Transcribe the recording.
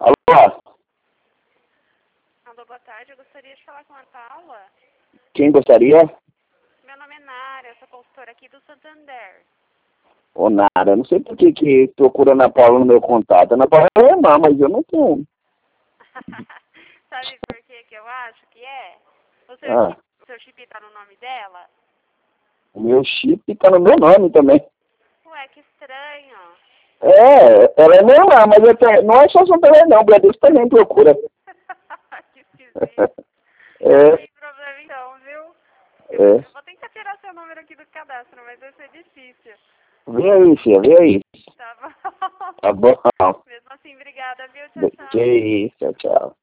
Alô? Alô, boa tarde. Eu gostaria de falar com a Paula. Quem gostaria? Meu nome é Nara, eu sou consultora aqui do Santander. Ô, Nara, não sei por que procurando a Paula no meu contato. A Ana Paula é minha irmã, mas eu não tenho. Sabe por que eu acho que é? O seu chip tá no nome dela? O meu chip tá no meu nome também. Ué, que estranho. Ela é minha irmã, mas não é só Santander não, o Bradesco também procura. Que esquisito. É, Não tem problema então, viu? é. Eu vou tentar tirar seu número aqui do cadastro, mas vai ser difícil. Vem aí, filha, vem aí. Tá bom? Tá bom. Mesmo assim, obrigada, viu? Tchau, tchau. Que isso, tchau.